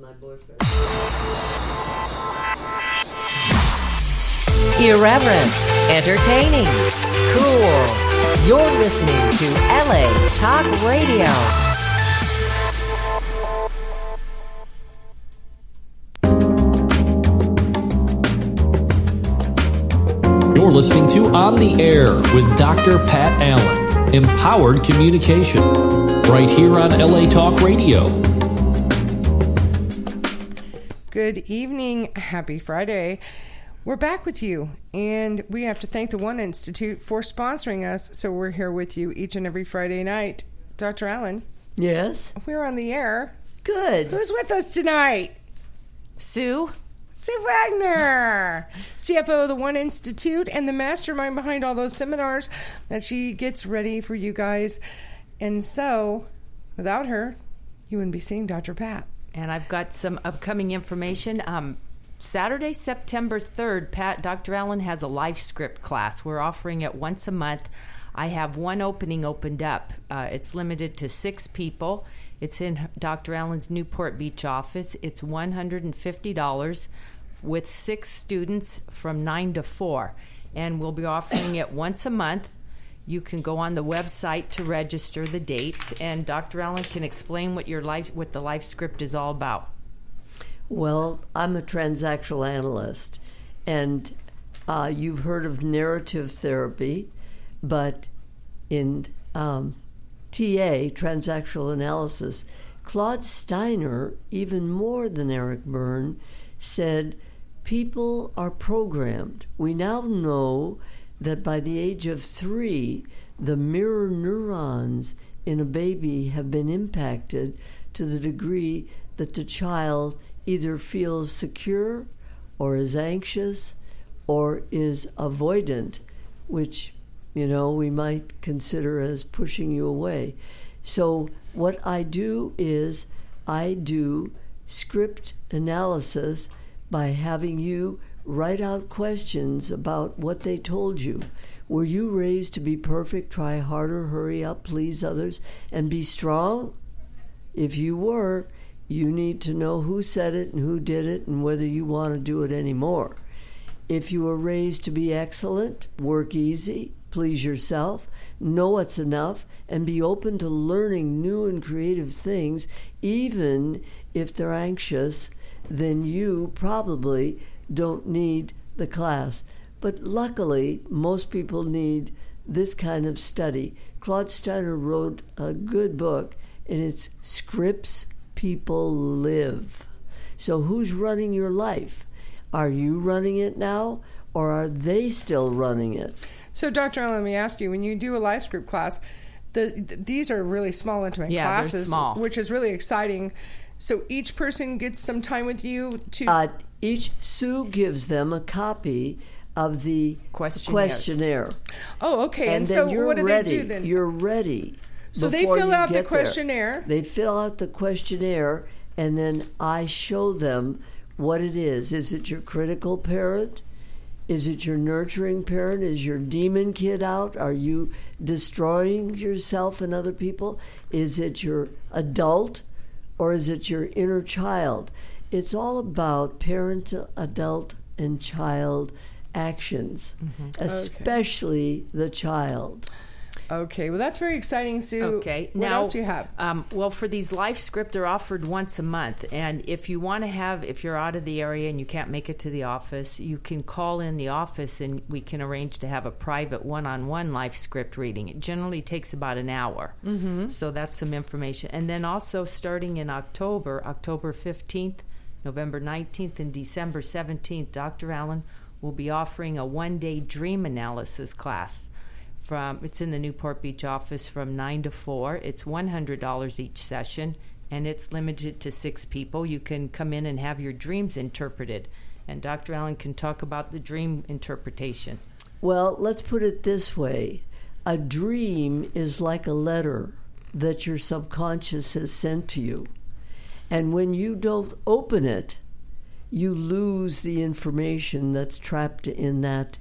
my boyfriend. Irreverent, entertaining, cool. You're listening to LA Talk Radio. You're listening to On the Air with Dr. Pat Allen. Empowered communication. Right here on LA Talk Radio. Good evening. Happy Friday. We're back with you, and we have to thank the One Institute for sponsoring us, so we're here with you each and every Friday night. Dr. Allen? Yes? We're on the air. Good. Who's with us tonight? Sue Wagner, CFO of the One Institute and the mastermind behind all those seminars that she gets ready for you guys. And so, without her, you wouldn't be seeing Dr. Pat. And I've got some upcoming information. Saturday, September 3rd, Dr. Allen has a life script class. We're offering it once a month. I have one opening opened up. It's limited to 6 people. It's in Dr. Allen's Newport Beach office. It's $150 with 6 students from 9 to 4. And we'll be offering it once a month. You can go on the website to register the dates, and Dr. Allen can explain what the life script is all about. Well, I'm a transactional analyst, and you've heard of narrative therapy, but in TA, transactional analysis, Claude Steiner, even more than Eric Berne, said people are programmed. We now know that by the age of 3, the mirror neurons in a baby have been impacted to the degree that the child either feels secure or is anxious or is avoidant, which, we might consider as pushing you away. So what I do is I do script analysis by having you write out questions about what they told you. Were you raised to be perfect, try harder, hurry up, please others, and be strong? If you were, you need to know who said it and who did it and whether you want to do it anymore. If you were raised to be excellent, work easy, please yourself, know what's enough, and be open to learning new and creative things, even if they're anxious, then you probably don't need the class. But luckily, most people need this kind of study. Claude Steiner wrote a good book, and it's Scripts People Live. So who's running your life? Are you running it now, or are they still running it? So, Dr. Allen, let me ask you, when you do a life script class, these are really small, intimate classes, small, which is really exciting. So each person gets some time with you to... Sue gives them a copy of the questionnaire. Oh, okay. And so what do they do then? You're ready. So they fill out the questionnaire. They fill out the questionnaire, and then I show them what it is. Is it your critical parent? Is it your nurturing parent? Is your demon kid out? Are you destroying yourself and other people? Is it your adult, or is it your inner child? It's all about parent, adult, and child actions, especially the child. Okay, well, that's very exciting, Sue. Okay, what else do you have? Well, for these life script, they're offered once a month. And if you want to if you're out of the area and you can't make it to the office, you can call in the office and we can arrange to have a private one-on-one life script reading. It generally takes about an hour. Mm-hmm. So that's some information. And then also starting in October 15th, November 19th, and December 17th, Dr. Allen will be offering a one-day dream analysis class. It's in the Newport Beach office from 9 to 4. It's $100 each session, and it's limited to 6 people. You can come in and have your dreams interpreted, and Dr. Allen can talk about the dream interpretation. Well, let's put it this way. A dream is like a letter that your subconscious has sent to you. And when you don't open it, you lose the information that's trapped in that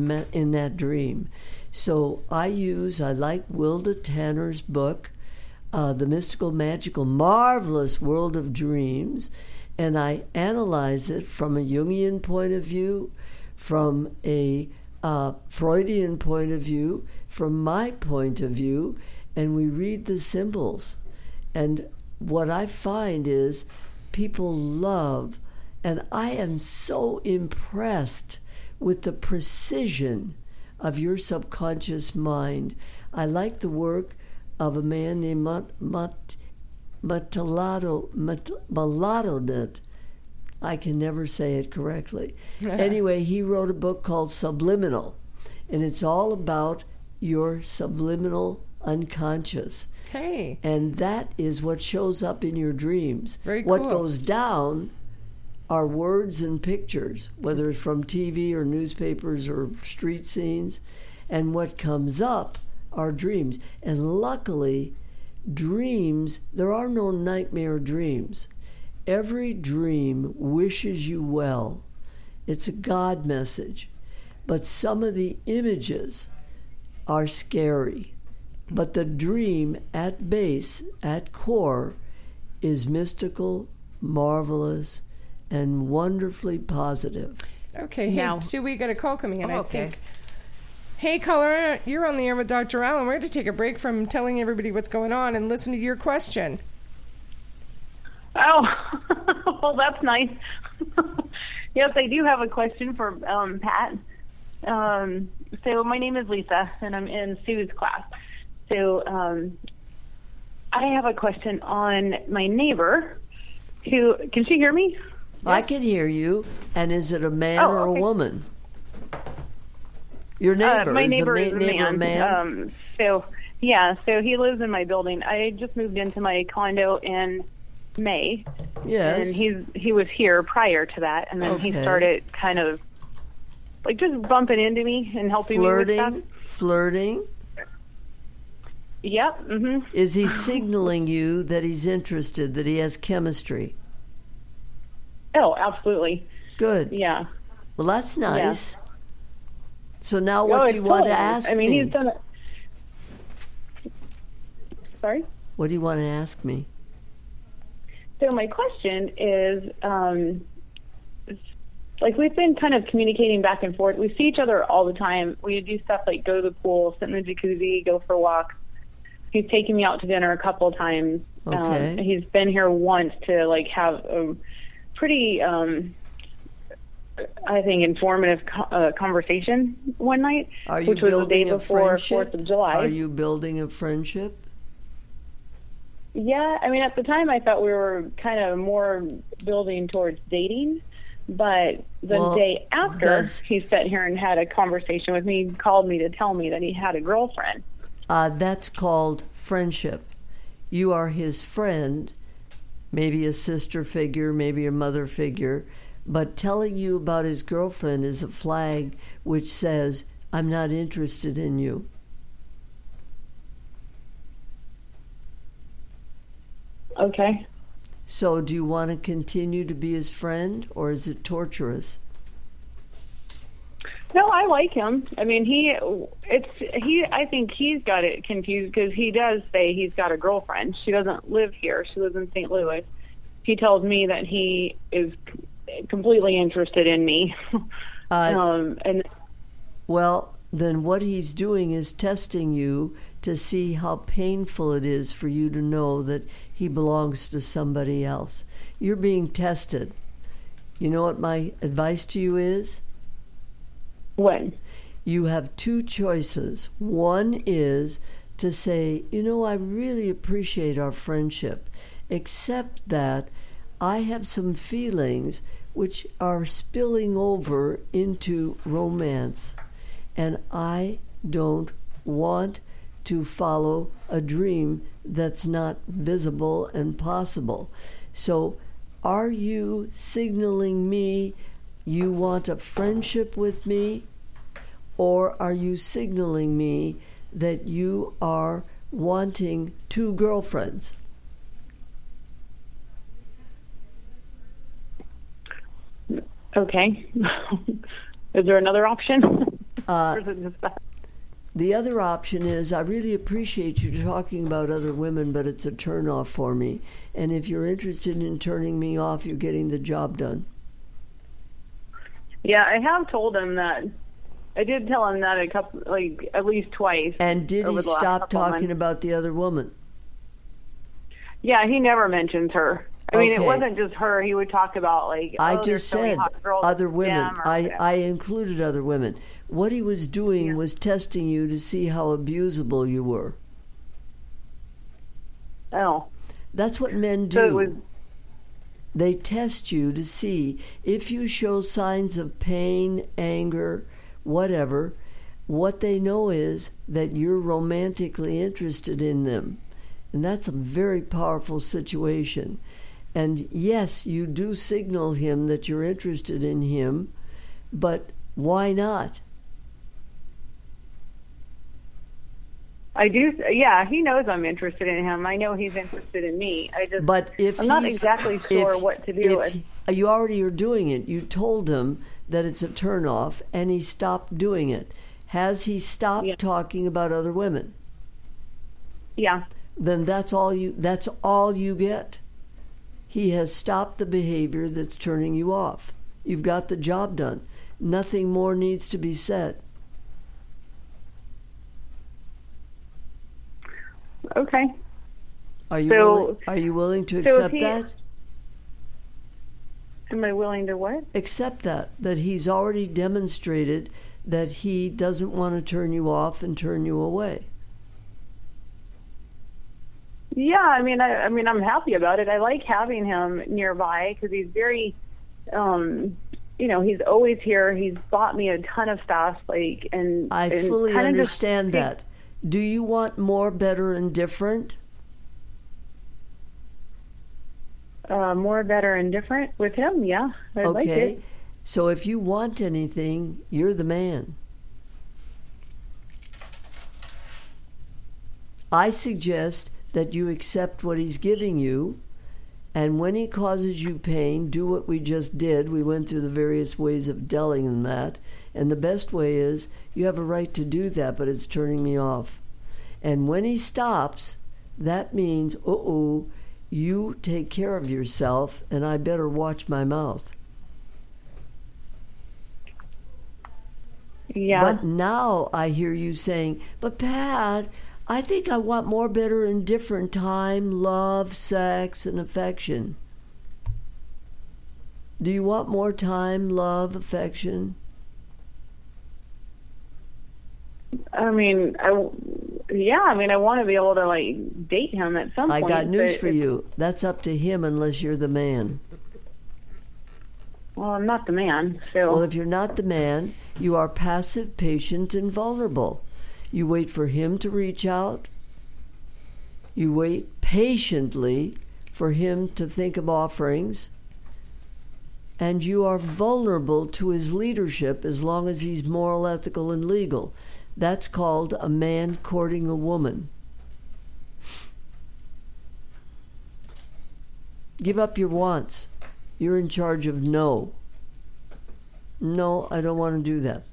dream. So I like Wilda Tanner's book, The Mystical, Magical, Marvelous World of Dreams, and I analyze it from a Jungian point of view, from a Freudian point of view, from my point of view, and we read the symbols. And what I find is people love, and I am so impressed with the precision of your subconscious mind. I like the work of a man named Mlodinow. I can never say it correctly. Anyway, he wrote a book called Subliminal, and it's all about your subliminal unconscious. Hey. And that is what shows up in your dreams. Very What cool. goes down are words and pictures, whether it's from TV or newspapers or street scenes, and what comes up are dreams. And luckily, dreams, there are no nightmare dreams. Every dream wishes you well. It's a God message. But some of the images are scary. But the dream at base, at core, is mystical, marvelous, and wonderfully positive. Okay, Now- hey, Sue, we got a call coming in, Oh, I okay. think. Hey, caller, you're on the air with Dr. Allen. We're going to take a break from telling everybody what's going on and listen to your question. Oh, well, that's nice. Yes, I do have a question for Pat. So my name is Lisa, and I'm in Sue's class. So I have a question on my neighbor who, can she hear me? I can hear you. And is it a man Oh, or a okay. woman? Your neighbor. My is neighbor a is a neighbor man. So he lives in my building. I just moved into my condo in May, Yes. and he was here prior to that, and then he Okay. started kind of like just bumping into me and helping me with stuff. Flirting. Yep. Mhm. Is he signaling you that he's interested, that he has chemistry? Oh, absolutely. Good. Yeah. Well, that's nice. Yeah. So now Oh, what do it's you want to totally- ask I mean, me? he's done it. Sorry? What do you want to ask me? So my question is, like we've been kind of communicating back and forth. We see each other all the time. We do stuff like go to the pool, sit in the jacuzzi, go for walks. He's taken me out to dinner a couple of times. Okay. He's been here once to like have a pretty, I think, informative conversation one night, Are you which was the building day a before friendship? 4th of July. Are you building a friendship? Yeah, I mean, at the time I thought we were kind of more building towards dating, but the Well, day after does- he sat here and had a conversation with me, called me to tell me that he had a girlfriend. That's called friendship. You are his friend, maybe a sister figure, maybe a mother figure, but telling you about his girlfriend is a flag which says, I'm not interested in you. Okay. So do you want to continue to be his friend, or is it torturous? No, I like him. I mean, I think he's got it confused because he does say he's got a girlfriend. She doesn't live here. She lives in St. Louis. He tells me that he is completely interested in me. And Well, then what he's doing is testing you to see how painful it is for you to know that he belongs to somebody else. You're being tested. You know what my advice to you is? when? You have two choices. One is to say, you know, I really appreciate our friendship, except that I have some feelings which are spilling over into romance, and I don't want to follow a dream that's not visible and possible. So are you signaling me you want a friendship with me, or are you signaling me that you are wanting two girlfriends? Okay. Is there another option? Or is it just that? The other option is, I really appreciate you talking about other women, but it's a turnoff for me. And if you're interested in turning me off, you're getting the job done. Yeah, I have told him that. I did tell him that at least twice. And did he stop talking months. about the other woman? Yeah, he never mentions her. I mean, it Okay. wasn't just her. He would talk about I there's just so many said hot girls other in women. them or whatever. I included other women. What he was doing was testing you to see how abusable you were. Oh, That's what men do. so it was. They test you to see if you show signs of pain, anger, whatever. What they know is that you're romantically interested in them. And that's a very powerful situation. And yes, you do signal him that you're interested in him, but why not? I do. Yeah, he knows I'm interested in him. I know he's interested in me. But if I'm not he's- exactly sure if- what to do. if you already are doing it. You told him that it's a turnoff, and he stopped doing it. Has he stopped Yeah. talking about other women? Yeah. Then that's all you get. He has stopped the behavior that's turning you off. You've got the job done. Nothing more needs to be said. Okay. Are you So- willing to so if accept he- that? Am I willing to what? Accept that he's already demonstrated that he doesn't want to turn you off and turn you away. Yeah, I mean, I'm happy about it. I like having him nearby because he's very, he's always here. He's bought me a ton of stuff, and I and fully kinda understand just that. Do you want more, better, and different? more, better, and different with him. Yeah, I'd like Okay. it. So if you want anything, you're the man. I suggest that you accept what he's giving you, and when he causes you pain, do what we just did. We went through the various ways of dealing in that, and the best way is you have a right to do that, but it's turning me off. And when he stops, that means, you take care of yourself, and I better watch my mouth. Yeah. But now I hear you saying, but Pat, I think I want more, better, and different time, love, sex, and affection. Do you want more time, love, affection? I want to be able to date him at some I point. got news but for you. That's up to him unless you're the man. Well, I'm not the man, so. Well, if you're not the man, you are passive, patient, and vulnerable. You wait for him to reach out. You wait patiently for him to think of offerings. And you are vulnerable to his leadership as long as he's moral, ethical, and legal. That's called a man courting a woman. Give up your wants. You're in charge of no. No, I don't want to do that.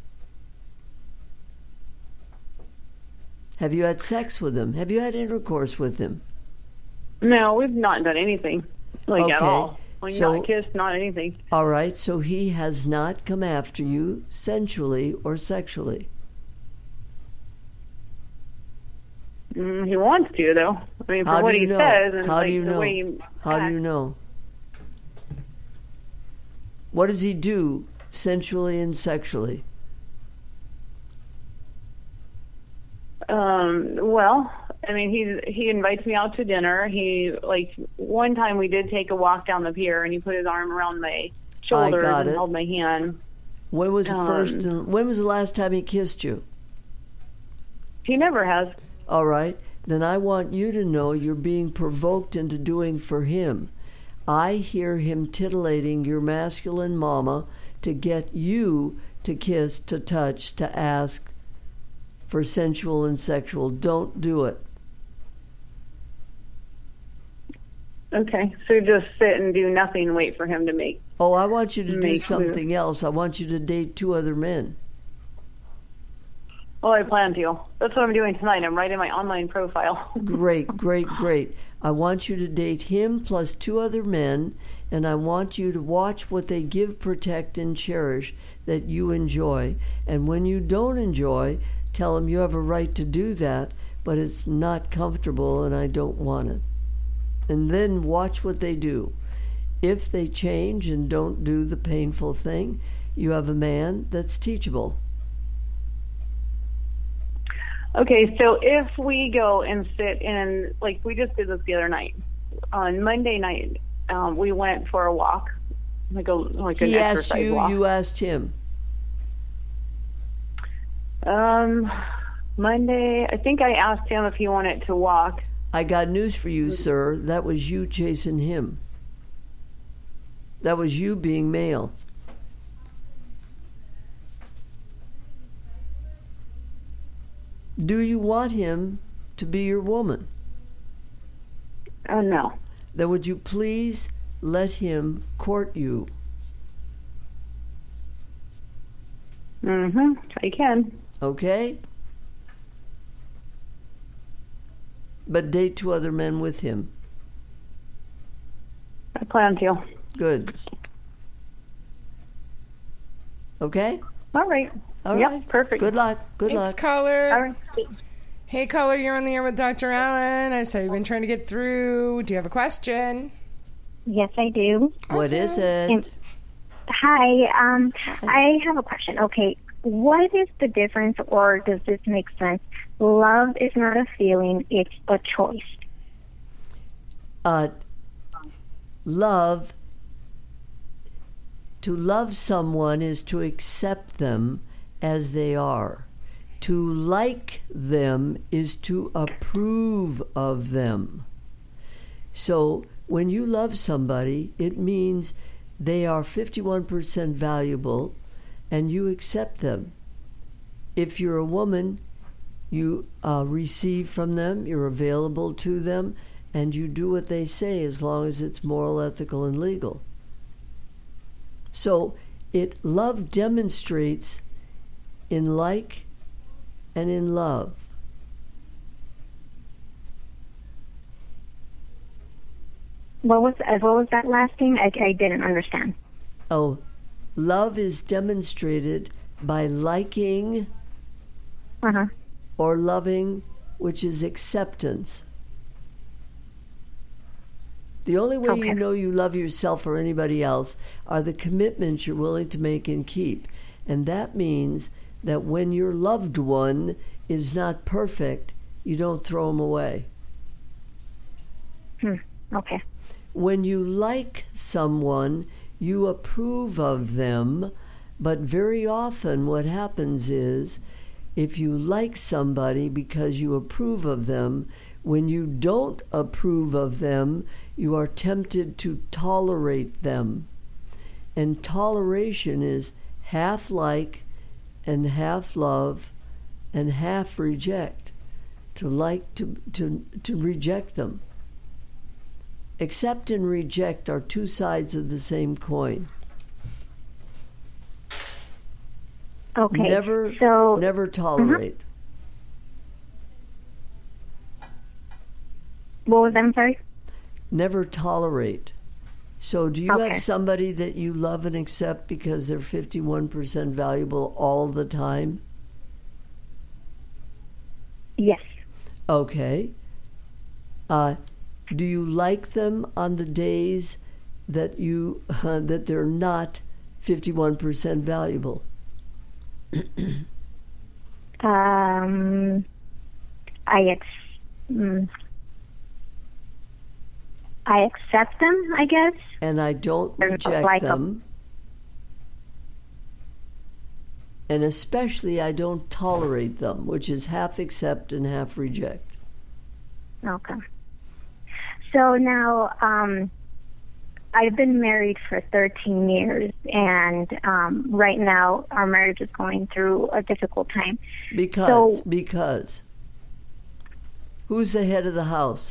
Have you had sex with him? Have you had intercourse with him? No, we've not done anything at Okay, all. so- Not kissed, not anything. All right, so he has not come after you sensually or sexually. He wants to, though. I mean, How for do what you he know? says and How do you the know? way he How do acts. you know? What does he do sensually and sexually? Well, I mean, he invites me out to dinner. One time we did take a walk down the pier, and he put his arm around my shoulders got and it. held my hand. When was the last time he kissed you? He never has. All right, then I want you to know you're being provoked into doing for him. I hear him titillating your masculine mama to get you to kiss, to touch, to ask for sensual and sexual. Don't do it. Okay, so just sit and do nothing, wait for him to make. Oh, I want you to do Make something else. I want you to date 2 other men. Well, I plan to. That's what I'm doing tonight. I'm writing my online profile. Great, great, great. I want you to date him plus 2 other men, and I want you to watch what they give, protect, and cherish that you enjoy. And when you don't enjoy, tell them you have a right to do that, but it's not comfortable and I don't want it. And then watch what they do. If they change and don't do the painful thing, you have a man that's teachable. Okay, so if we go and sit in, like we just did this the other night, on Monday night, we went for a walk, like an He asked exercise you, walk. you asked him. Monday, I think I asked him if he wanted to walk. I got news for you, sir. That was you chasing him. That was you being male. Do you want him to be your woman? Oh, no. Then would you please let him court you? I can. Okay? But date 2 other men with him. I plan to. Good. Okay? All right. All Yep, right. perfect. Good luck. Good Thanks, luck. caller. All right. Hey, caller, you're on the air with Dr. Allen. I saw you've been trying to get through. Do you have a question? Yes, I do. What is And- it? Hi, I have a question. Okay, what is the difference, or does this make sense? Love is not a feeling, it's a choice. Love, to love someone is to accept them as they are. To like them is to approve of them. So when you love somebody, it means they are 51% valuable and you accept them. If you're a woman, you receive from them, you're available to them, and you do what they say as long as it's moral, ethical, and legal. So love demonstrates in like and in love. What was that last thing? I didn't understand. Oh, love is demonstrated by liking or loving, which is acceptance. The only way you know you love yourself or anybody else are the commitments you're willing to make and keep. And that means that when your loved one is not perfect, you don't throw them away. Okay. When you like someone, you approve of them, but very often what happens is if you like somebody because you approve of them, when you don't approve of them, you are tempted to tolerate them. And toleration is half like and half love and half reject. To like to reject them. Accept and reject are 2 sides of the same coin. Okay. Never tolerate. What was that? I'm sorry? Never tolerate. So do you have somebody that you love and accept because they're 51% valuable all the time? Yes. Okay. Do you like them on the days that that they're not 51% valuable? I accept them, I guess. And I don't reject them. And especially I don't tolerate them, which is half accept and half reject. Okay. So now, I've been married for 13 years, and right now our marriage is going through a difficult time. Because who's the head of the house?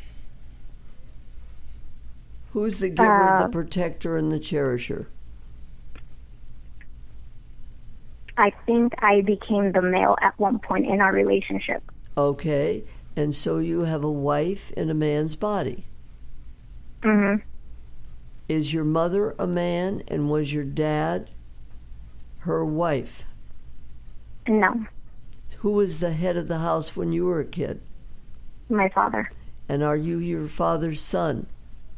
Who's the giver, the protector, and the cherisher? I think I became the male at one point in our relationship. Okay, and so you have a wife in a man's body. Mm-hmm. Is your mother a man, and was your dad her wife? No, Who was the head of the house when you were a kid? my father. And are you your father's son?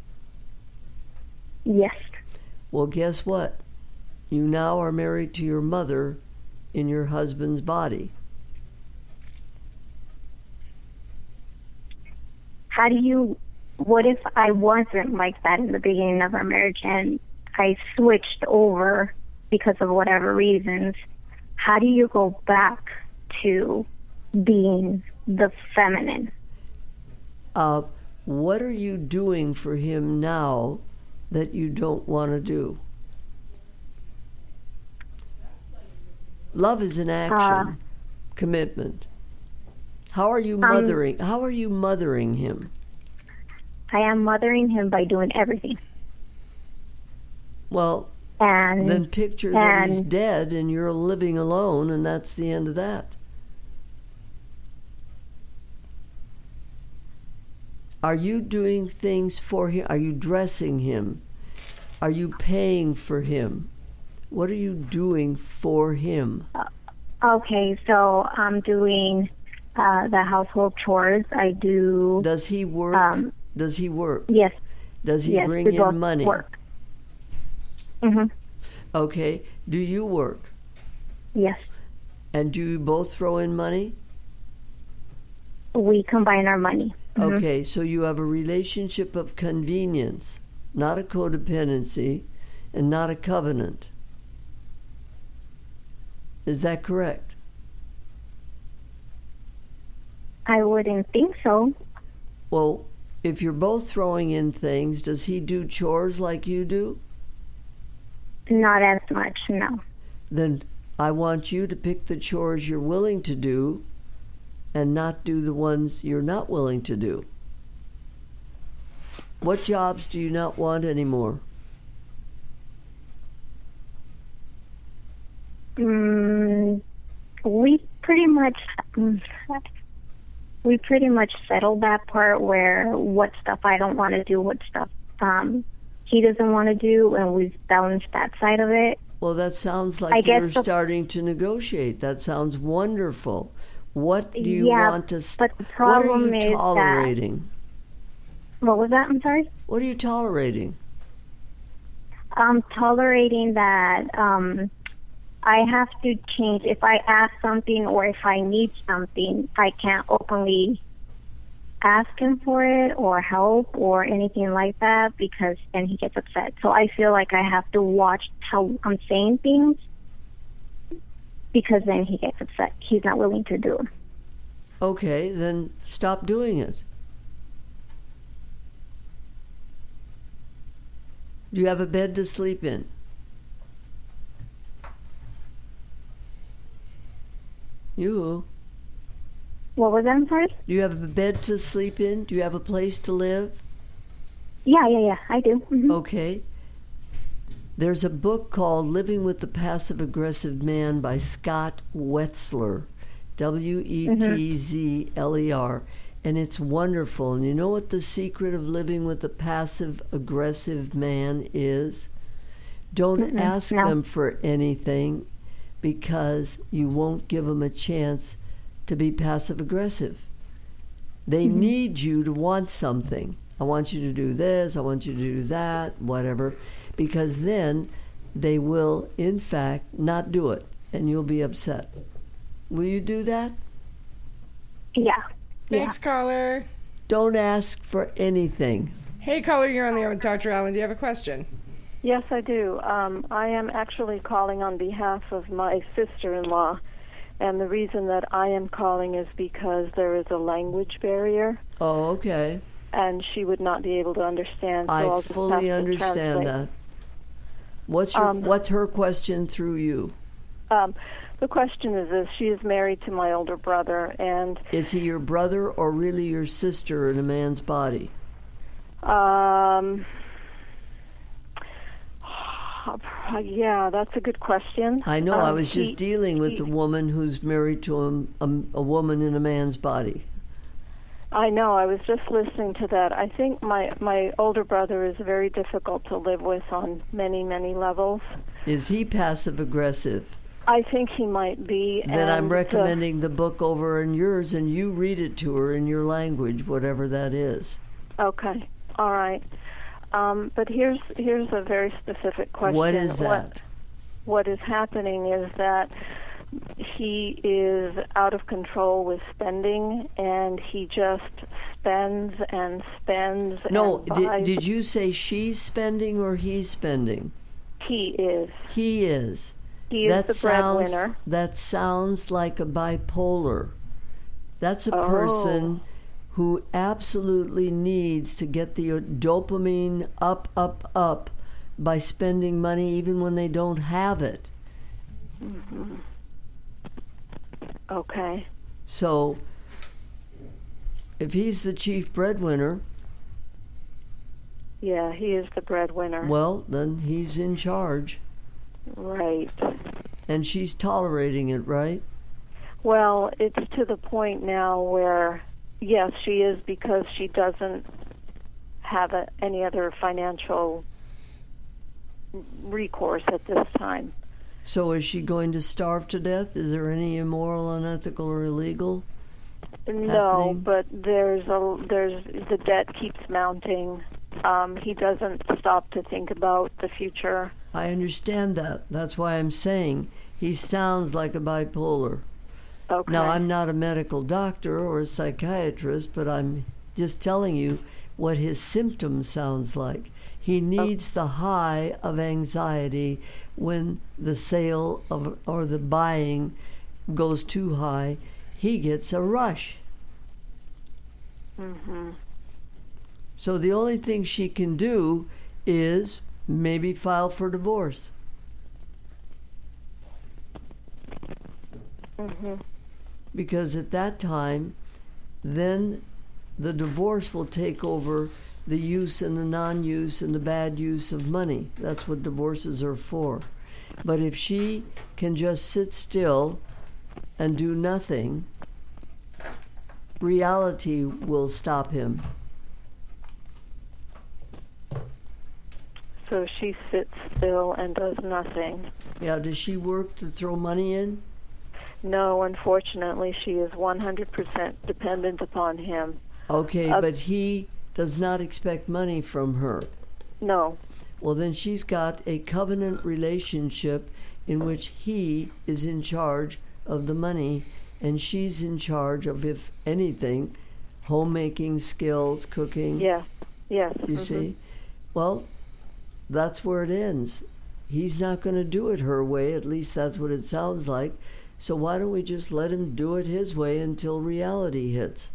Yes. Well, guess what? You now are married to your mother in your husband's body. What if I wasn't like that in the beginning of our marriage and I switched over because of whatever reasons? How do you go back to being the feminine? What are you doing for him now that you don't want to do? Love is an action, commitment. How are you mothering? How are you mothering him? I am mothering him by doing everything. Well, And then picture that he's dead and you're living alone, and that's the end of that. Are you doing things for him? Are you dressing him? Are you paying for him? What are you doing for him? Okay, so I'm doing the household chores. I do. Does he work? Does he work? Yes. Does he Yes, bring we both in money? Work. Mhm. Okay. Do you work? Yes. And do you both throw in money? We combine our money. Mhm. Okay, so you have a relationship of convenience, not a codependency, and not a covenant. Is that correct? I wouldn't think so. Well, if you're both throwing in things, does he do chores like you do? Not as much, no. Then I want you to pick the chores you're willing to do and not do the ones you're not willing to do. What jobs do you not want anymore? We pretty much settled that part where what stuff I don't want to do, what stuff he doesn't want to do, and we've balanced that side of it. Well, that sounds like you're starting to negotiate. That sounds wonderful. What do you want to... But the problem what are you tolerating? What was that? I'm sorry? What are you tolerating? I'm tolerating that I have to change. If I ask something or if I need something, I can't openly ask him for it or help or anything like that because then he gets upset. So I feel like I have to watch how I'm saying things because then he gets upset. He's not willing to do it. Okay, then stop doing it. Do you have a bed to sleep in? You. What was that? I'm sorry? Do you have a bed to sleep in? Do you have a place to live? Yeah, I do. Mm-hmm. Okay. There's a book called Living with the Passive Aggressive Man by Scott Wetzler, Wetzler, and it's wonderful. And you know what the secret of living with a passive aggressive man is? Don't ask them for anything because you won't give them a chance to be passive aggressive. They need you to want something. I want you to do this, I want you to do that, whatever, because then they will, in fact, not do it, and you'll be upset. Will you do that? Yeah. Thanks, caller. Don't ask for anything. Hey, caller, you're on the air with Dr. Allen. Do you have a question? Yes, I do. I am actually calling on behalf of my sister-in-law, and the reason that I am calling is because there is a language barrier. Oh, okay. And she would not be able to understand. So I fully understand that. What's her question through you? The question is this: she is married to my older brother, and is he your brother or really your sister in a man's Yeah, that's a good question. I know. I was just dealing with the woman who's married to a woman in a man's body. I know. I was just listening to that. I think my older brother is very difficult to live with on many, many levels. Is he passive-aggressive? I think he might be. Then I'm recommending the book over in yours, and you read it to her in your language, whatever that is. Okay. All right. But here's a very specific question. What is that? What is happening is that he is out of control with spending, and he just spends and spends. No, and buys. did you say she's spending or he's spending? He is. He is. He is the breadwinner. That sounds like a bipolar. That's a person who absolutely needs to get the dopamine up, up, up by spending money even when they don't have it. Mm-hmm. Okay. So, if he's the chief breadwinner... Yeah, he is the breadwinner. Well, then he's in charge. Right. And she's tolerating it, right? Well, it's to the point now where, yes, she is, because she doesn't have any other financial recourse at this time. So is she going to starve to death? Is there any immoral, unethical, or illegal No, happening? but there's the debt keeps mounting. He doesn't stop to think about the future. I understand that. That's why I'm saying he sounds like a bipolar. Okay. Now, I'm not a medical doctor or a psychiatrist, but I'm just telling you what his symptoms sounds like. He needs the high of anxiety when the sale of or the buying goes too high. He gets a rush. Mm-hmm. So the only thing she can do is maybe file for divorce. Mm-hmm. Because at that time, then the divorce will take over the use and the non-use and the bad use of money. That's what divorces are for. But if she can just sit still and do nothing, reality will stop him. So she sits still and does nothing. Yeah, does she work to throw money in? No, unfortunately, she is 100% dependent upon him. Okay, but he does not expect money from her. No. Well, then she's got a covenant relationship in which he is in charge of the money and she's in charge of, if anything, homemaking skills, cooking. Yeah. Yes. You see? Well, that's where it ends. He's not going to do it her way, at least that's what it sounds like. So why don't we just let him do it his way until reality hits?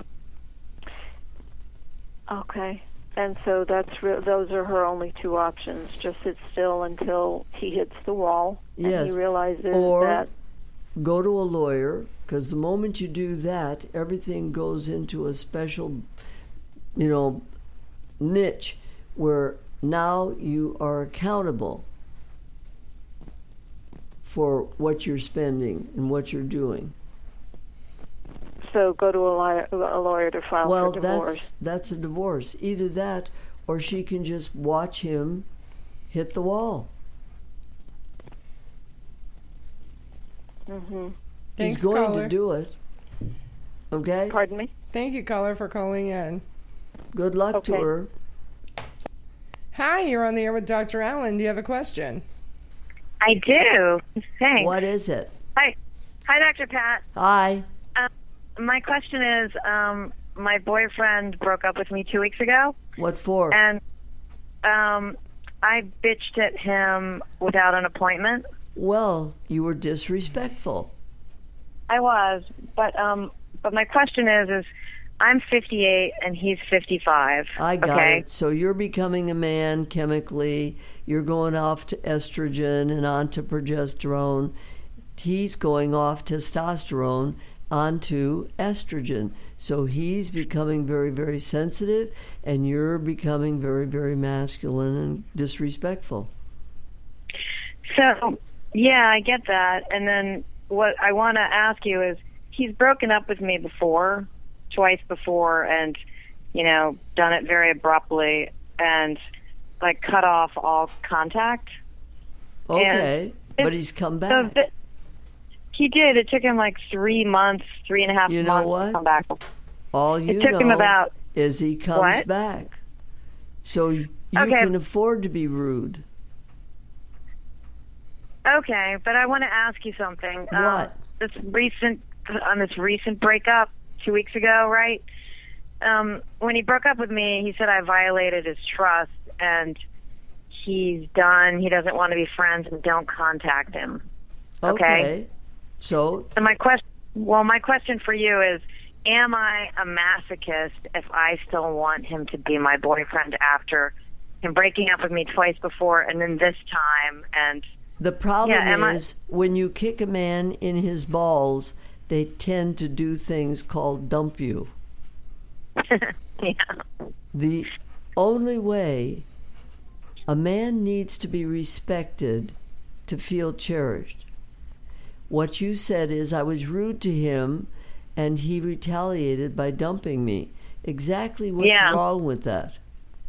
Okay. And so those are her only two options. Just sit still until he hits the wall. Yes. And he realizes or that... go to a lawyer, because the moment you do that, everything goes into a special, niche where now you are accountable for what you're spending and what you're doing. So go to a lawyer to file for divorce. Well, that's a divorce. Either that, or she can just watch him hit the wall. Mm-hmm. Thanks, He's going caller. to do it. Okay? Pardon me? Thank you, caller, for calling in. Good luck to her. Hi, you're on the air with Dr. Allen. Do you have a question? I do. Thanks. What is it? Hi, Dr. Pat. Hi. My question is, my boyfriend broke up with me 2 weeks ago. What for? And I bitched at him without an appointment. Well, you were disrespectful. I was, but my question is I'm 58 and he's 55. I got it. So you're becoming a man chemically. You're going off to estrogen and on to progesterone. He's going off testosterone onto estrogen. So he's becoming very, very sensitive, and you're becoming very, very masculine and disrespectful. So, yeah, I get that. And then what I want to ask you is, he's broken up with me twice before, and, done it very abruptly and, cut off all contact. Okay, but he's come back. He did. It took him 3 months, 3.5 months to come back. All you know is he comes back. So you can afford to be rude. Okay, but I want to ask you something. What? This recent breakup 2 weeks ago, right? When he broke up with me, he said I violated his trust, and he's done. He doesn't want to be friends, and don't contact him. Okay. So my question for you is, am I a masochist if I still want him to be my boyfriend after him breaking up with me twice before and then this time? And the problem is when you kick a man in his balls, they tend to do things called dump you. Yeah. The only way a man needs to be respected to feel cherished. What you said is, I was rude to him and he retaliated by dumping me. Exactly what's wrong with that?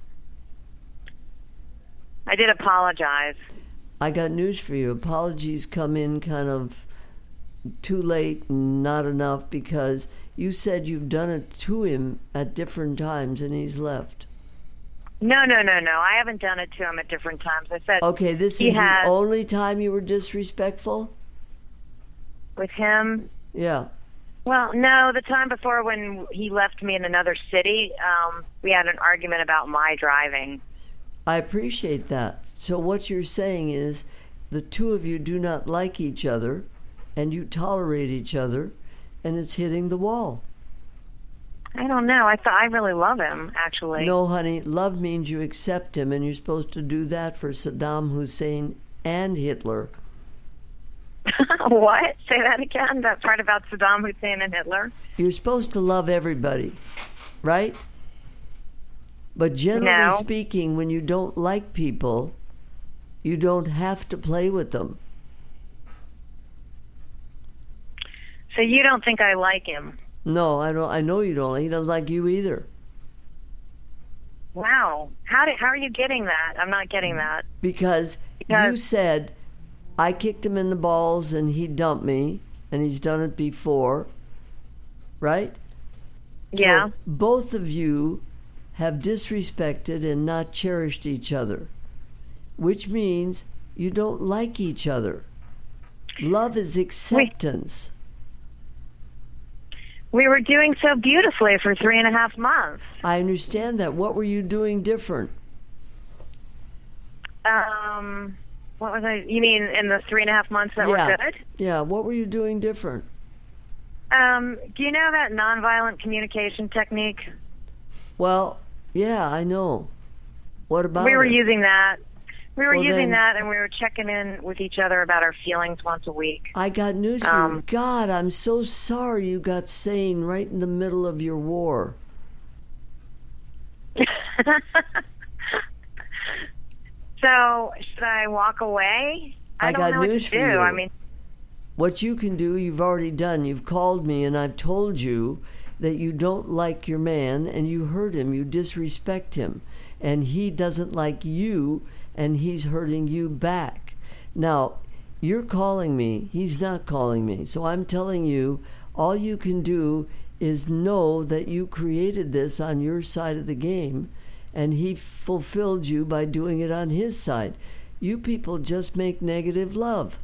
I did apologize. I got news for you. Apologies come in kind of too late, not enough, because you said you've done it to him at different times and he's left. No. I haven't done it to him at different times. I said, okay, this is the only time you were disrespectful? With him? Yeah. Well, no, the time before when he left me in another city, we had an argument about my driving. I appreciate that. So what you're saying is the two of you do not like each other and you tolerate each other, and it's hitting the wall. I don't know. I really love him, actually. No, honey, love means you accept him, and you're supposed to do that for Saddam Hussein and Hitler. What? Say that again? That part about Saddam Hussein and Hitler? You're supposed to love everybody, right? But generally speaking, when you don't like people, you don't have to play with them. So you don't think I like him? No, I don't. I know you don't. He doesn't like you either. Wow. How are you getting that? I'm not getting that. Because you said, I kicked him in the balls and he dumped me, and he's done it before, right? Yeah. So both of you have disrespected and not cherished each other, which means you don't like each other. Love is acceptance. We were doing so beautifully for 3.5 months. I understand that. What were you doing different? What was I? You mean in the 3.5 months that were good? Yeah. What were you doing different? Do you know that nonviolent communication technique? Well, yeah, I know. What about it? We were using that. We were using that, and we were checking in with each other about our feelings once a week. I got news for you. God, I'm so sorry you got sane right in the middle of your war. So, should I walk away? I don't know news what to do. For you. I mean, what you can do, you've already done. You've called me, and I've told you that you don't like your man, and you hurt him, you disrespect him, and he doesn't like you, and he's hurting you back. Now, you're calling me, he's not calling me, so I'm telling you, all you can do is know that you created this on your side of the game, and he fulfilled you by doing it on his side. You people just make negative love.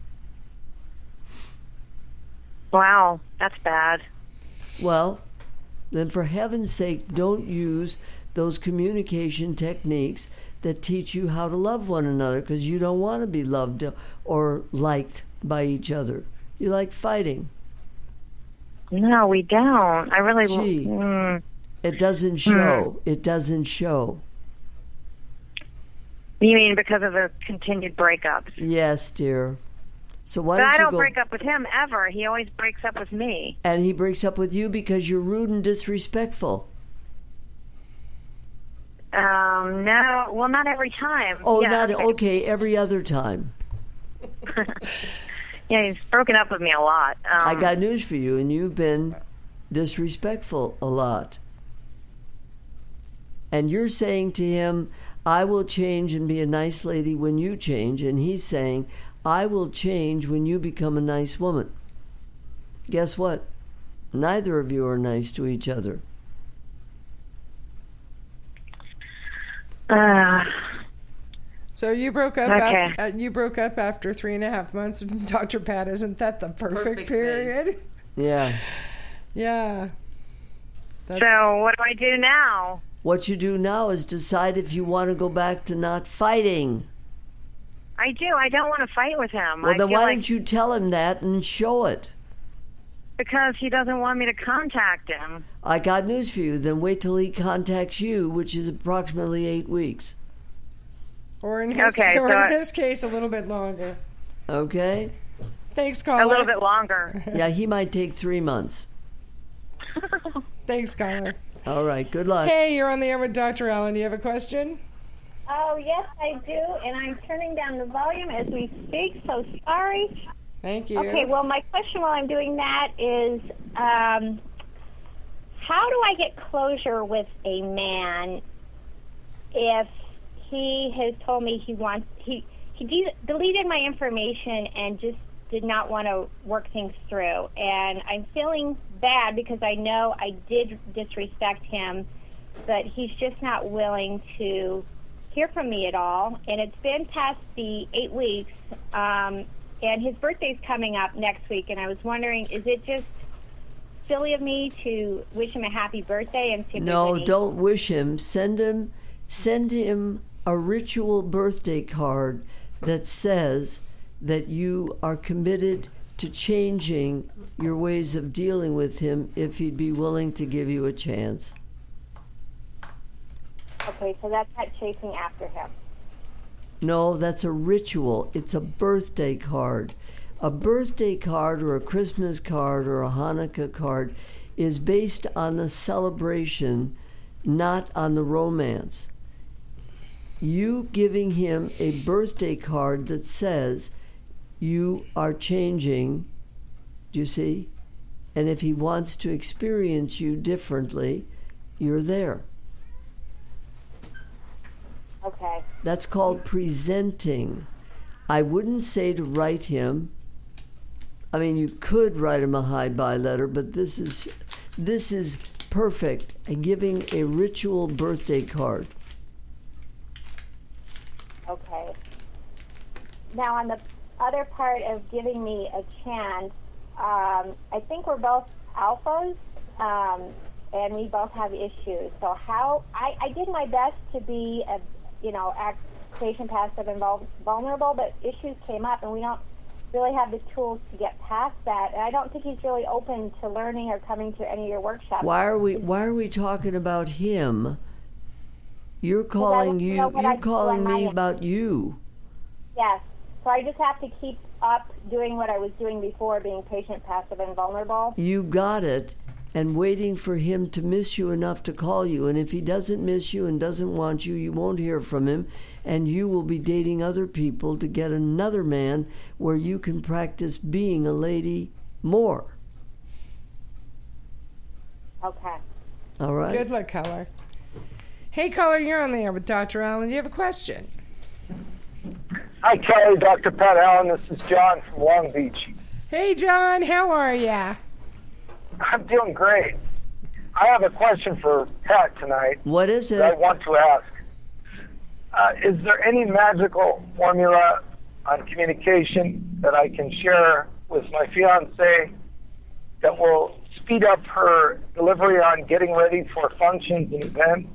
Wow, that's bad. Well, then for heaven's sake, don't use those communication techniques that teach you how to love one another, because you don't want to be loved or liked by each other. You like fighting. No, we don't. I really... Gee, it doesn't show. It doesn't show. You mean because of the continued breakups? Yes, dear. So why but don't I you don't break up with him ever. He always breaks up with me. And he breaks up with you because you're rude and disrespectful. No. Well, not every time. Oh, yeah, not okay. Every other time. Yeah, he's broken up with me a lot. I got news for you, and you've been disrespectful a lot. And you're saying to him, I will change and be a nice lady when you change. And he's saying, I will change when you become a nice woman. Guess what? Neither of you are nice to each other. So you broke up. Okay. You broke up after 3.5 months, Dr. Pat. Isn't that the perfect period? Yeah. Yeah. So what do I do now? What you do now is decide if you want to go back to not fighting. I do. I don't want to fight with him. Well, I then feel why like don't you tell him that and show it? because he doesn't want me to contact him. I got news for you. Then wait till he contacts you, which is approximately 8 weeks. Or in his, in his case, a little bit longer. Okay? Thanks, caller. A little bit longer. Yeah, he might take 3 months. Thanks, caller. All right, good luck. Hey, you're on the air with Dr. Allen. Do you have a question? Oh, yes, I do, and I'm turning down the volume as we speak, so sorry. Thank you. Okay, well, my question while I'm doing that is, how do I get closure with a man if he has told me he deleted my information and just did not want to work things through? And I'm feeling bad because I know I did disrespect him, but he's just not willing to hear from me at all. And it's been past the 8 weeks, and his birthday's coming up next week, and I was wondering, is it just silly of me to wish him a happy birthday and see if No, there's any... don't wish him. Send him a ritual birthday card that says that you are committed to changing your ways of dealing with him if he'd be willing to give you a chance. Okay, so that's not chasing after him. No, that's a ritual. It's a birthday card. A birthday card or a Christmas card or a Hanukkah card is based on the celebration, not on the romance. You giving him a birthday card that says you are changing, do you see? And if he wants to experience you differently, you're there. Okay. That's called presenting. I wouldn't say to write him. I mean, you could write him a hi-bye letter, but this is perfect. Giving a ritual birthday card. Okay. Now, on the other part of giving me a chance, I think we're both alphas, and we both have issues. So I did my best to be patient passive and vulnerable, but issues came up, and we don't really have the tools to get past that. And I don't think he's really open to learning or coming to any of your workshops. Why are we talking about him? You're calling me about you. Yes. So I just have to keep up doing what I was doing before, being patient, passive, and vulnerable. You got it. And waiting for him to miss you enough to call you. And if he doesn't miss you and doesn't want you, you won't hear from him. And you will be dating other people to get another man where you can practice being a lady more. Okay. All right. Good luck, caller. Hey, caller, you're on the air with Dr. Allen. Do you have a question? Hi, Kelly, Dr. Pat Allen. This is John from Long Beach. Hey, John. How are ya? I'm doing great. I have a question for Pat tonight. What is it? That I want to ask. Is there any magical formula on communication that I can share with my fiancée that will speed up her delivery on getting ready for functions and events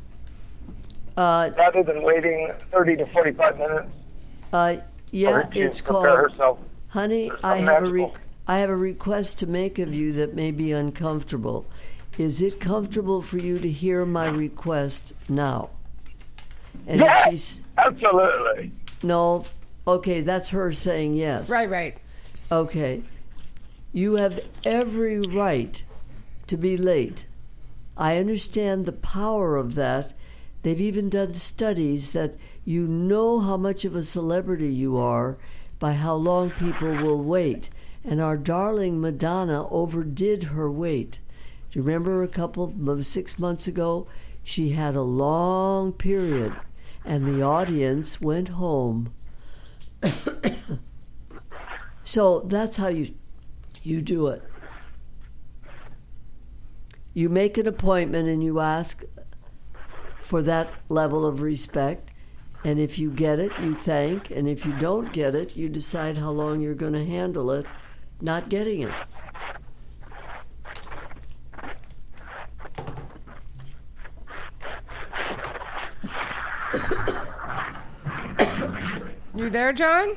rather than waiting 30 to 45 minutes? Yeah, it's called... herself. Honey, I have a request to make of you that may be uncomfortable. Is it comfortable for you to hear my request now? And yes, absolutely. No, okay, that's her saying yes. Right. Okay. You have every right to be late. I understand the power of that. They've even done studies that you know how much of a celebrity you are by how long people will wait. And our darling Madonna overdid her wait. Do you remember 6 months ago? She had a long period, and the audience went home. So that's how you do it. You make an appointment and you ask for that level of respect, and if you get it, you thank, and if you don't get it, you decide how long you're going to handle it not getting it. You there, John?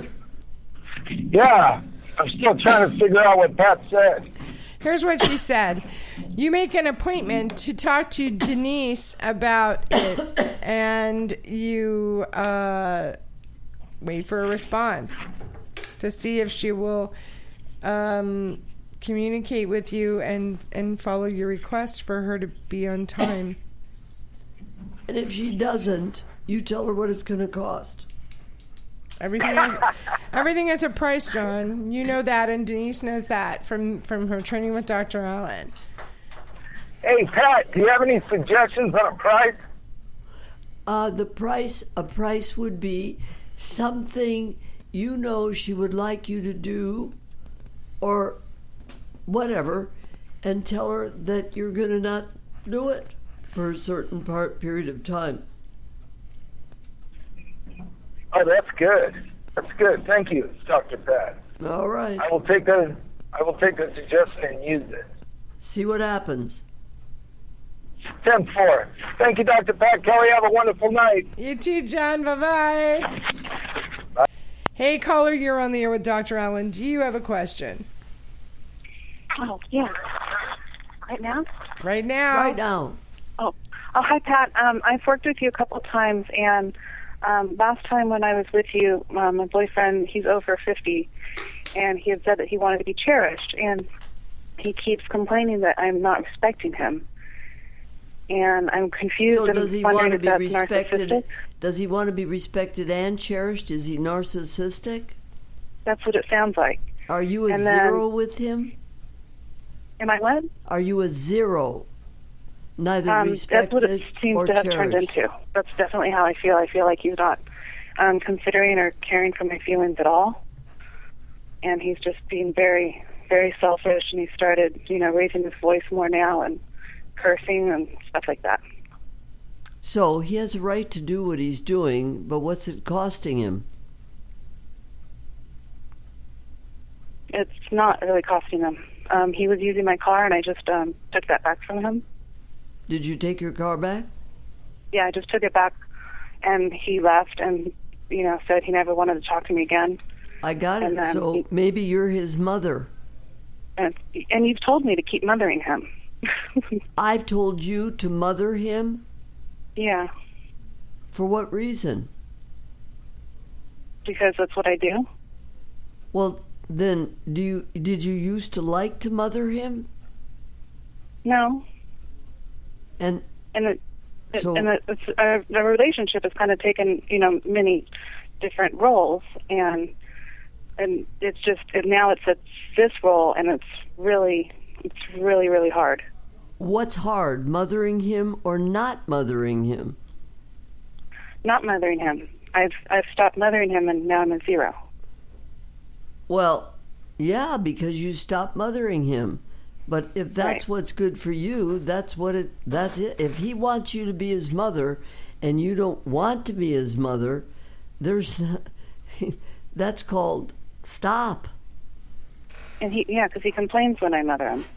Yeah, I'm still trying to figure out what Pat said. Here's what she said. You make an appointment to talk to Denise about it, and you wait for a response to see if she will communicate with you and follow your request for her to be on time. And if she doesn't, you tell her what it's going to cost. Everything has a price, John. You know that, and Denise knows that from her training with Dr. Allen. Hey, Pat, do you have any suggestions on a price? A price would be something you know she would like you to do or whatever, and tell her that you're going to not do it for a certain period of time. Oh, that's good. That's good. Thank you, Dr. Pat. All right. I will take the suggestion and use it. See what happens. 10-4. Thank you, Dr. Pat Kelly. Have a wonderful night. You too, John. Bye-bye. Bye. Hey, caller, you're on the air with Dr. Allen. Do you have a question? Oh, yeah. Right now? Right now. Right now. Oh, hi, Pat. I've worked with you a couple of times, and last time when I was with you, my boyfriend, he's over 50, and he had said that he wanted to be cherished, and he keeps complaining that I'm not respecting him. And I'm confused. So does he want to be respected? Narcissistic. Does he want to be respected and cherished? Is he narcissistic? That's what it sounds like. Are you a zero with him? Am I what? Are you a zero? Neither respected that's what it seems or to have cherished. turned into. That's definitely how I feel. I feel like he's not considering or caring for my feelings at all. And he's just being very, very selfish, and he started, raising his voice more now and cursing and stuff like that. So he has a right to do what he's doing, but what's it costing him? It's not really costing him. He was using my car, and I just took that back from him. Did you take your car back? Yeah, I just took it back, and he left and, said he never wanted to talk to me again. I got it. So maybe you're his mother. And you've told me to keep mothering him. I've told you to mother him? Yeah. For what reason? Because that's what I do. Well, then, did you used to like to mother him? No. And the relationship has kind of taken, many different roles, and it's just now it's this role, and it's really, really hard. What's hard, mothering him or not mothering him? Not mothering him. I've stopped mothering him, and now I'm a zero. Well, yeah, because you stopped mothering him. But if that's what's good for you, that's it. If he wants you to be his mother, and you don't want to be his mother, that's called stop. And because he complains when I mother him.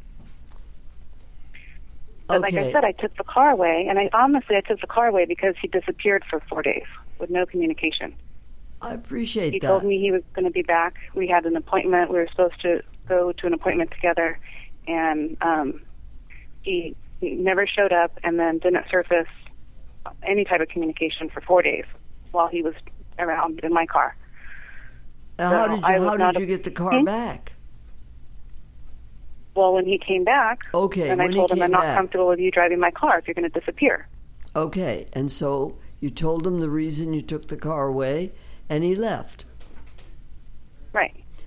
But like I said, I took the car away, and I took the car away because he disappeared for 4 days with no communication. I appreciate that. He told me he was going to be back. We had an appointment. We were supposed to go to an appointment together, and he never showed up, and then didn't surface any type of communication for 4 days while he was around in my car. How did you get the car back? Well, when he came back, and I told him I'm not comfortable with you driving my car if you're going to disappear. Okay, and so you told him the reason you took the car away, and he left.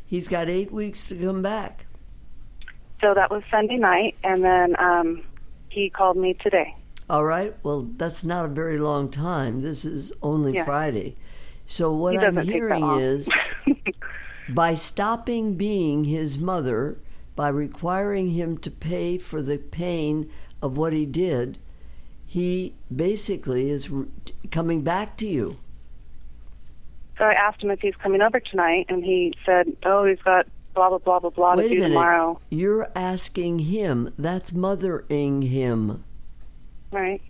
He's got 8 weeks to come back. So that was Sunday night, and then he called me today. All right. Well, that's not a very long time. This is only Yeah. Friday. So what He I'm doesn't take that hearing long. is, by stopping being his mother, by requiring him to pay for the pain of what he did, he basically is coming back to you. So I asked him if he's coming over tonight, and he said, "Oh, he's got blah blah blah blah blah Wait to a do minute. tomorrow." You're asking him. That's mothering him. Right.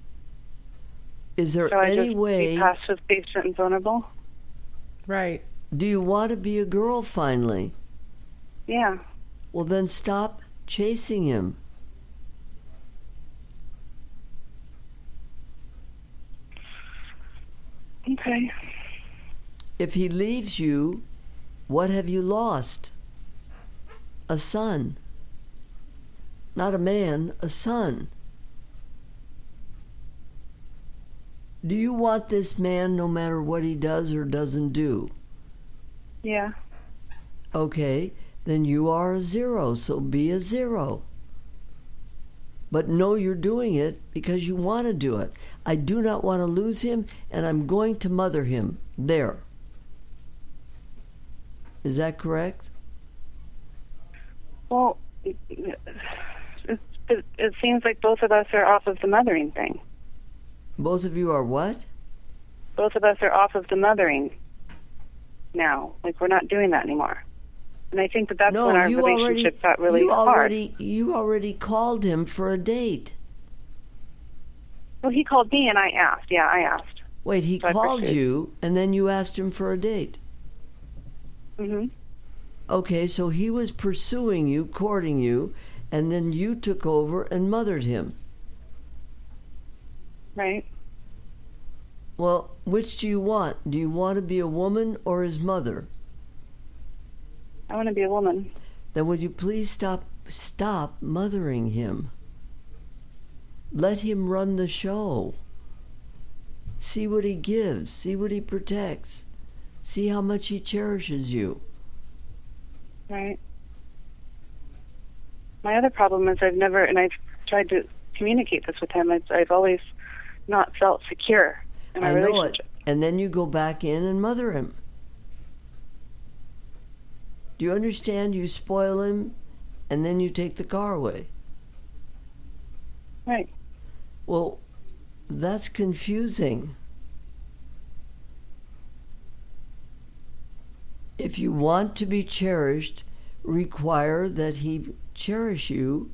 Is there So I any just way? be passive, patient, and vulnerable. Right. Do you want to be a girl finally? Yeah. Well, then stop chasing him. Okay. If he leaves you, what have you lost? A son. Not a man, a son. Do you want this man no matter what he does or doesn't do? Yeah. Okay, then you are a 0, so be a 0. But know you're doing it because you want to do it. I do not want to lose him, and I'm going to mother him. There. Is that correct? Well, it seems like both of us are off of the mothering thing. Both of you are what? Both of us are off of the mothering now. Like, we're not doing that anymore. And I think that's when our relationship got really hard. You already called him for a date. Well, he called me and I asked. Yeah, I asked. Wait, he So called you and then you asked him for a date. Mm-hmm. Okay, so he was pursuing you, courting you, and then you took over and mothered him. Right. Well, which do you want? Do you want to be a woman or his mother? I want to be a woman. Then would you please stop mothering him? Let him run the show. See what he gives. See what he protects. See how much he cherishes you. Right. My other problem is I've tried to communicate this with him. I've always not felt secure in our relationship. And then you go back in and mother him. Do you understand? You spoil him, and then you take the car away. Right. Well, that's confusing. If you want to be cherished, require that he cherish you.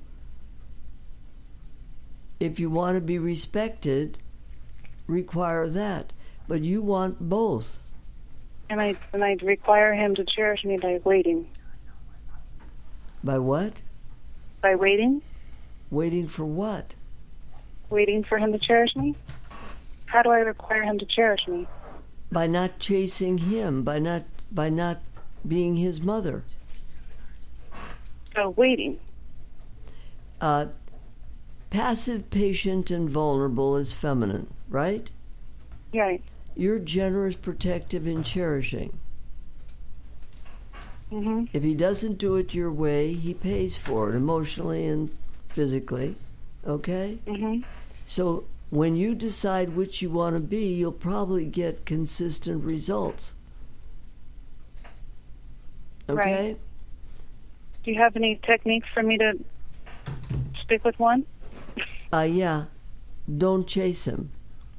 If you want to be respected, require that. But you want both. And I'd require him to cherish me by waiting. By what? By waiting? Waiting for what? Waiting for him to cherish me? How do I require him to cherish me? By not chasing him, by not being his mother. So waiting. Passive, patient, and vulnerable is feminine, right? Right. You're generous, protective, and cherishing. Mm-hmm. If he doesn't do it your way, he pays for it emotionally and physically. Okay? Mm-hmm. So when you decide which you want to be, you'll probably get consistent results. Okay? Right. Do you have any techniques for me to stick with one? Yeah. Don't chase him.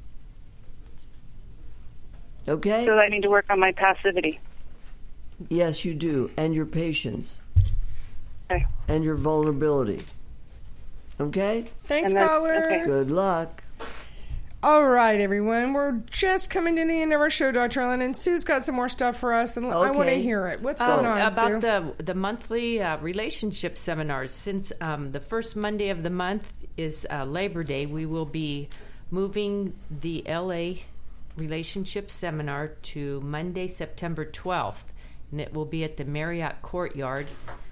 Okay? So I need to work on my passivity. Yes, you do. And your patience. Okay. And your vulnerability. Okay? Thanks, caller. Okay. Good luck. All right, everyone. We're just coming to the end of our show, Dr. Ellen, and Sue's got some more stuff for us, and I want to hear it. What's going on, about Sue? the monthly relationship seminars. Since the first Monday of the month is Labor Day, we will be moving the LA relationship seminar to Monday, September 12th, and it will be at the Marriott Courtyard,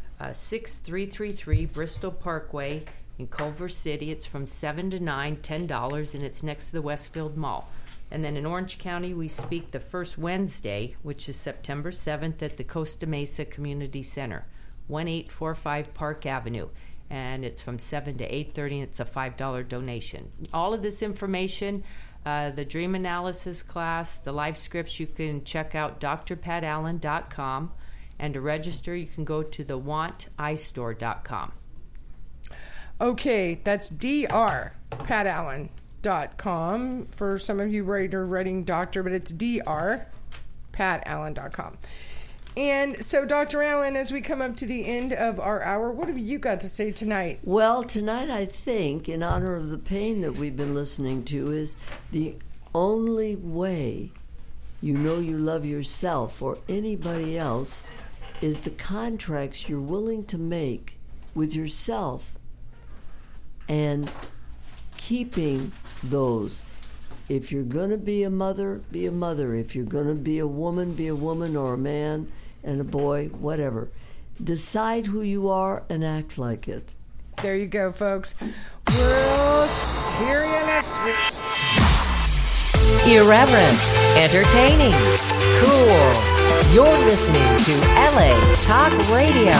6333 Bristol Parkway in Culver City. It's from 7 to 9, $10, and it's next to the Westfield Mall. And then in Orange County, we speak the first Wednesday, which is September 7th at the Costa Mesa Community Center, 1845 Park Avenue. And it's from 7 to 8:30, and it's a $5 donation. All of this information, the dream analysis class, the life scripts, you can check out drpatallen.com. And to register, you can go to thewanteyestore.com. Okay, that's drpatallen.com. For some of you are writing doctor, but it's drpatallen.com. And so, Dr. Allen, as we come up to the end of our hour, what have you got to say tonight? Well, tonight I think, in honor of the pain that we've been listening to, is the only way you know you love yourself or anybody else is the contracts you're willing to make with yourself and keeping those. If you're going to be a mother, be a mother. If you're going to be a woman, or a man and a boy, whatever. Decide who you are and act like it. There you go, folks. We'll hear you next week. Irreverent, entertaining, cool. You're listening to LA Talk Radio.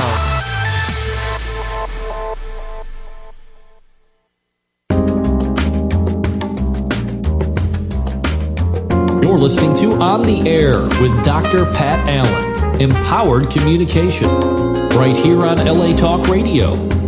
You're listening to On the Air with Dr. Pat Allen. Empowered communication. Right here on LA Talk Radio.